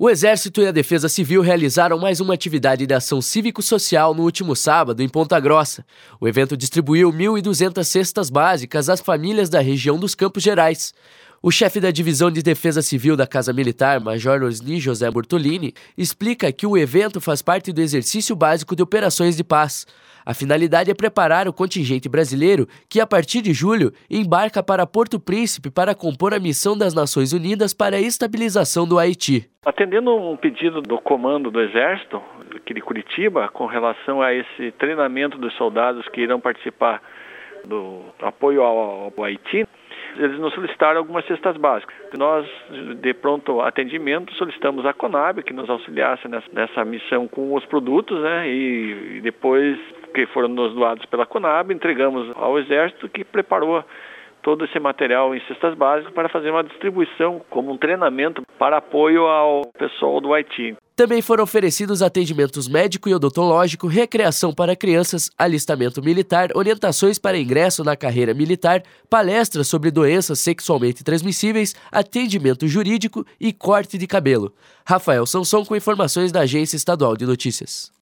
O Exército e a Defesa Civil realizaram mais uma atividade de ação cívico-social no último sábado, em Ponta Grossa. O evento distribuiu 1.200 cestas básicas às famílias da região dos Campos Gerais. O chefe da Divisão de Defesa Civil da Casa Militar, Major Osni José Bortolini, explica que o evento faz parte do exercício básico de operações de paz. A finalidade é preparar o contingente brasileiro que, a partir de julho, embarca para Porto Príncipe para compor a missão das Nações Unidas para a estabilização do Haiti. Atendendo um pedido do comando do Exército, aqui de Curitiba, com relação a esse treinamento dos soldados que irão participar do apoio ao Haiti, eles nos solicitaram algumas cestas básicas. Nós, de pronto atendimento, solicitamos à Conab que nos auxiliasse nessa missão com os produtos, e depois que foram nos doados pela Conab, entregamos ao Exército, que preparou todo esse material em cestas básicas para fazer uma distribuição como um treinamento para apoio ao pessoal do Haiti. Também foram oferecidos atendimentos médico e odontológico, recreação para crianças, alistamento militar, orientações para ingresso na carreira militar, palestras sobre doenças sexualmente transmissíveis, atendimento jurídico e corte de cabelo. Rafael Sanson com informações da Agência Estadual de Notícias.